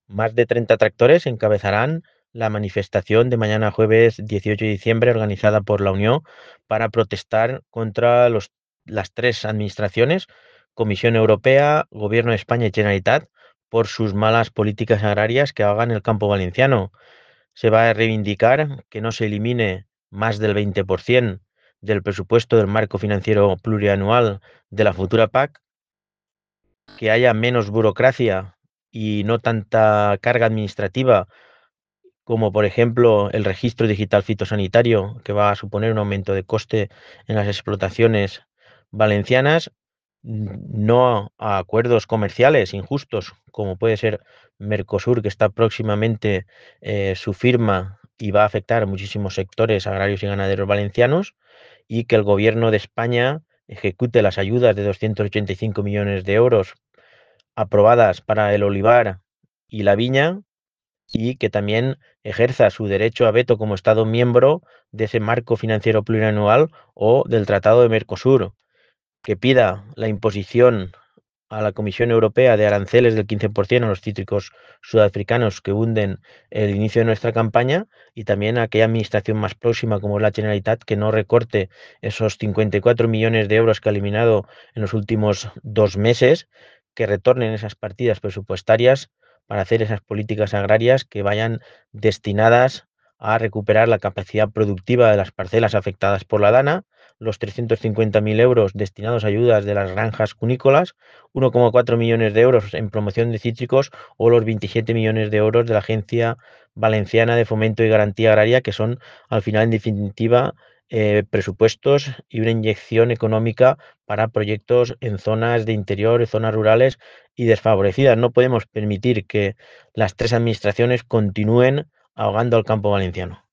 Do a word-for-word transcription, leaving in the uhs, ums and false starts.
Más de treinta tractores encabezarán la manifestación de mañana jueves dieciocho de diciembre organizada por la Unión para protestar contra los, las tres administraciones, Comisión Europea, Gobierno de España y Generalitat, por sus malas políticas agrarias que hagan el campo valenciano. Se va a reivindicar que no se elimine más del veinte por ciento del presupuesto del marco financiero plurianual de la futura P A C, que haya menos burocracia y no tanta carga administrativa, como por ejemplo el registro digital fitosanitario, que va a suponer un aumento de coste en las explotaciones valencianas, no a acuerdos comerciales injustos, como puede ser Mercosur, que está próximamente eh, su firma y va a afectar a muchísimos sectores agrarios y ganaderos valencianos, y que el gobierno de España ejecute las ayudas de doscientos ochenta y cinco millones de euros aprobadas para el olivar y la viña, y que también ejerza su derecho a veto como Estado miembro de ese marco financiero plurianual o del Tratado de Mercosur, que pida la imposición a la Comisión Europea de aranceles del quince por ciento a los cítricos sudafricanos que hunden el inicio de nuestra campaña, y también a aquella administración más próxima como es la Generalitat que no recorte esos cincuenta y cuatro millones de euros que ha eliminado en los últimos dos meses, que retornen esas partidas presupuestarias para hacer esas políticas agrarias que vayan destinadas a recuperar la capacidad productiva de las parcelas afectadas por la dana, los trescientos cincuenta mil euros destinados a ayudas de las granjas cunícolas, uno coma cuatro millones de euros en promoción de cítricos o los veintisiete millones de euros de la Agencia Valenciana de Fomento y Garantía Agraria, que son, al final, en definitiva, eh, presupuestos y una inyección económica para proyectos en zonas de interior, zonas rurales y desfavorecidas. No podemos permitir que las tres administraciones continúen ahogando al campo valenciano.